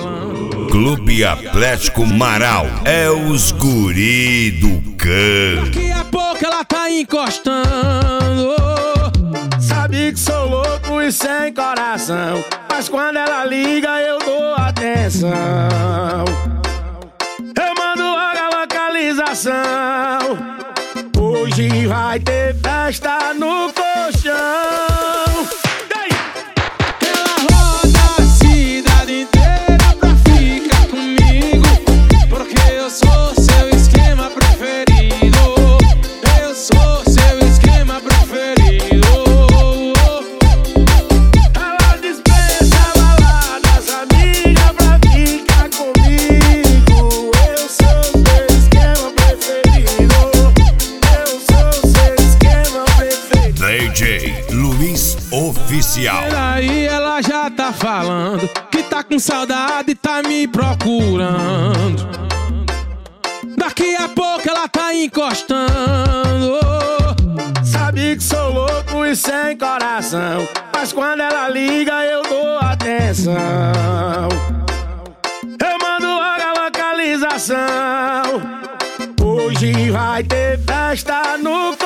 falando. Clube Atlético Marau é os guri do campo. Daqui a pouco ela tá encostando. Sabe que sou louco e sem coração, mas quando ela liga eu dou atenção. Eu mando a localização. Hoje vai ter festa no colchão. Ela roda a cidade inteira pra ficar comigo, porque eu sou seu esquema preferido. Eu sou seu esquema preferido. Ela dispensa baladas, amiga, pra ficar comigo. Eu sou seu esquema preferido. Eu sou seu esquema preferido. DJ Luiz Oficial. Aí ela já tá falando que tá com saudade e tá me procurando. Daqui a pouco ela tá encostando. Sabe que sou louco e sem coração, mas quando ela liga eu dou atenção. Eu mando a localização. Hoje vai ter festa no